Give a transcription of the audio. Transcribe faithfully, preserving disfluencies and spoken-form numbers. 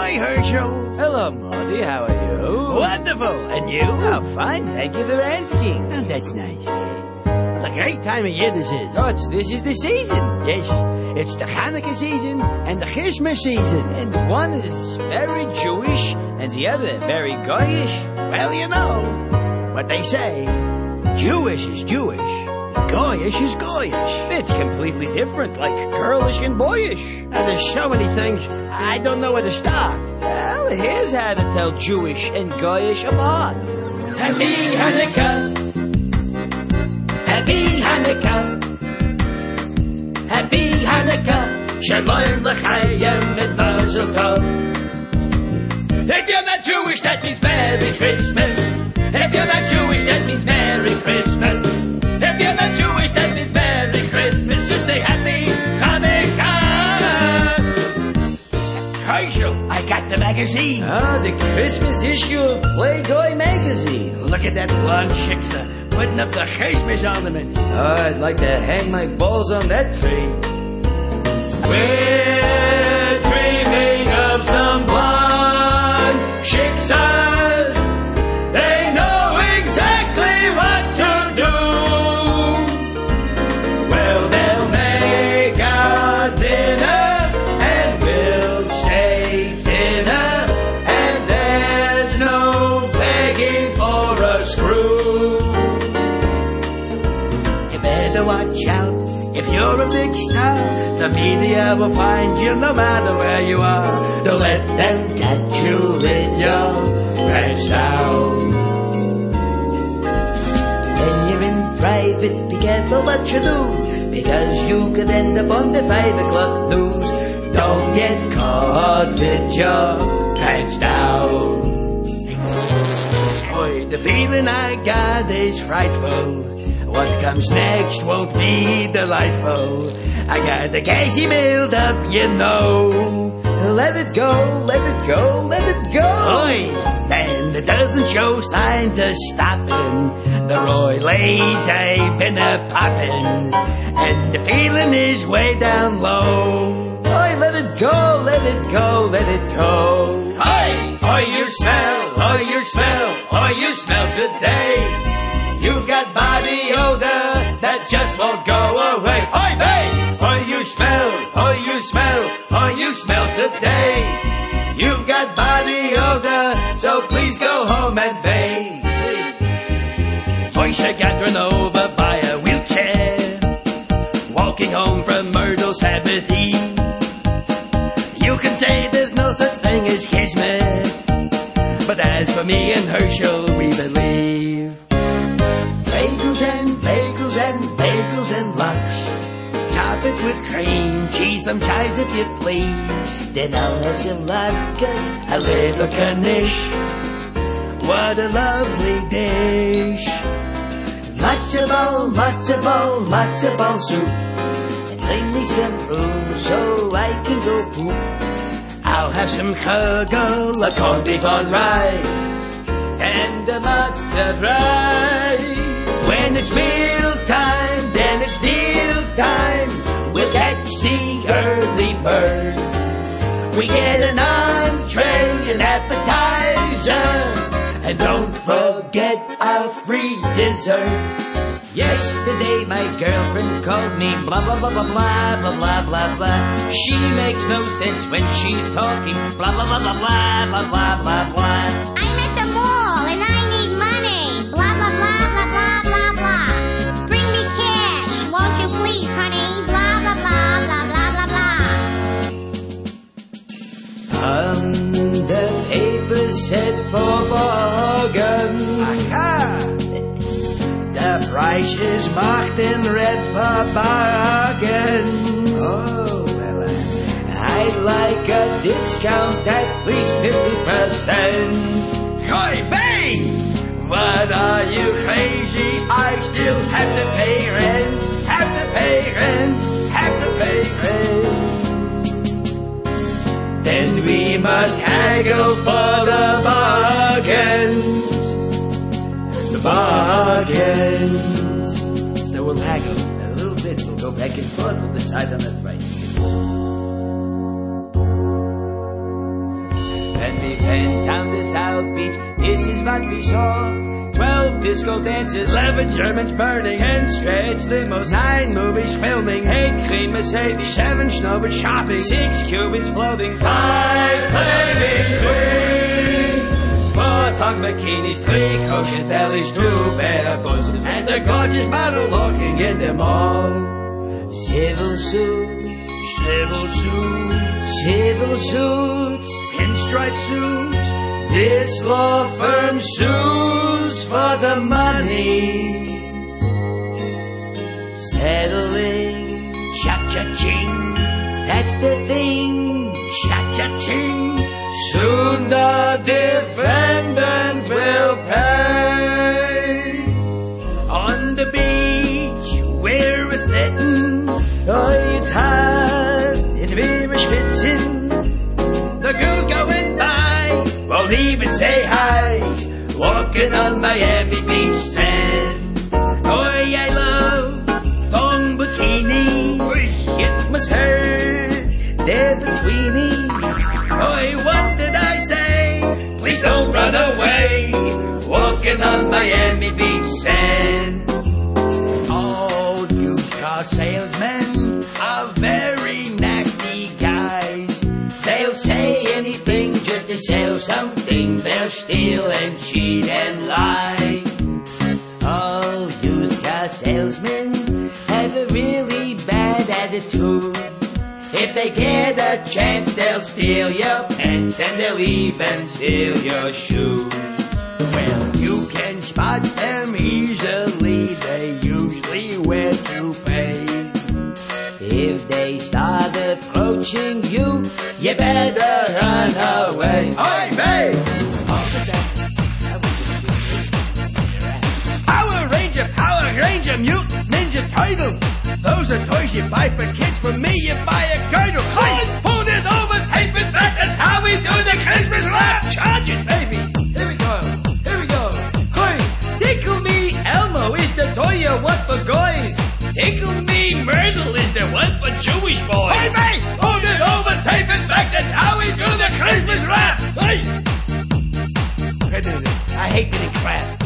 Hi, Herschel. Hello, Marty. How are you? Wonderful. And you? Oh, fine. Thank you for asking. Oh, that's nice. What a great time of year this is. Oh, it's, this is the season. Yes, it's the Hanukkah season and the Christmas season. And one is very Jewish and the other very Goyish. Well, you know what they say. Jewish is Jewish. Goyish is Goyish. It's completely different, like girlish and boyish. And there's so many things, I don't know where to start. Well, here's how to tell Jewish and Goyish apart. Happy Hanukkah. Happy Hanukkah. Happy Hanukkah. Shalom l'chaim and mazel tov. If you're not Jewish, that means Merry Christmas. If you're not Jewish, that means Merry Christmas. If you're not Jewish, that means Merry Christmas. Just say Happy Hanukkah. Herschel, I got the magazine. Oh, the Christmas issue of Playboy magazine. Look at that blonde chickster putting up the Christmas ornaments. Oh, I'd like to hang my balls on that tree. We're dreaming of some blonde chicksters. They know exactly what to do. Well, they'll make our dinner and we'll stay thinner, and there's no begging for a screw. You better watch out. If you're a big star, the media will find you no matter where you are. Don't let them catch you with your pants down. When you're in private, be careful what you do, because you could end up on the five o'clock news. Don't get caught with your pants down. Boy, the feeling I got is frightful. What comes next won't be delightful. I got the cashy build up, you know. Let it go, let it go, let it go. Oi, and it doesn't show signs of stopping. The Royals ain't been a poppin', and the feeling is way down low. Oi, let it go, let it go, let it go. Oi, oi, you smell, oi, you smell, oi, you smell today. You got body odor that just won't go away. Oi, babe! Oi, you smell, oi, you smell, oi, you smell today. You got body odor, so please go home and bathe. Moisha got run over by a wheelchair, walking home from Myrtle Sabbath Eve. You can say there's no such thing as kismet, but as for me and Herschel, we believe. Bagels and bagels and bagels and lunch. Top it with cream, cheese, some chives if you please. Then I'll have some latkes, a little Knish. What a lovely dish. Matzo ball, matzo ball, matzo ball soup. And bring me some room so I can go poop. I'll have some kugel, a corned beef on rye, and a matzo brie. When it's meal time, then it's deal time. We'll catch the early bird. We get an entree, an appetizer, and don't forget a free dessert. Yesterday my girlfriend called me blah blah blah blah blah blah blah blah blah. She makes no sense when she's talking blah blah blah blah blah blah blah blah blah. I'm at the mall and I need money. Blah blah blah blah blah blah blah. Bring me cash, won't you please, honey? Blah blah blah blah blah blah blah. On the paper set for bargain. Aha! The price is marked in red for bargain. Oh, well, I'd like a discount at least fifty percent. Oi, Faye! What are you crazy? I still have to pay rent, have to pay rent, have to pay rent. Then we must haggle for the bargains. The bargains. So we'll haggle a little bit. We'll go back and forth. We'll decide on the price. South Beach, this is what we saw. Twelve disco dances, eleven Germans burning, ten stretch limos, nine movies filming, eight clean Mercedes, seven snowbirds shopping, six Cubans floating, five flaming queens, four thong bikinis, three kosher delis, two bare bosoms, and a gorgeous model walking in the mall. Civil suits, Civil suits, civil suits, pinstripe suits, this law firm sues for the money. Settling, cha-cha-ching, that's the thing. cha-cha-ching. Soon the defendant will pay. On the beach, we're a-sitting, Oh, it's hot and we're schwitzing. the girls going by, Won't even say hi. walking on Miami Beach sand. Oh, I love thong bikini. It must hurt there between. Oh, what did I say? Please don't run away, walking on Miami Beach sand. All used car salesmen are very nasty guys. They'll say anything just to sell something. They'll steal and cheat and lie. All used car salesmen have a really bad attitude. If they get a chance, they'll steal your pants and they'll even steal your shoes. Well, you can spot them easily, they usually wear toupees. If they start approaching you, you better run away. Oi, babe! Power Ranger, Power Ranger, Mutant Ninja Turtle. Those are toys you buy for kids. For me, you buy a girdle. Clean, fold it over, tape it back. That's how we do the Christmas wrap. Charge it, baby. Here we go, here we go. Clean, Tickle Me Elmo is the toy you want for guys. Tickle Me Myrtle is the one for Jewish boys. Hey, babe! Fold it over, tape it back. That's how we do the Christmas wrap. Hey! I hate getting crap.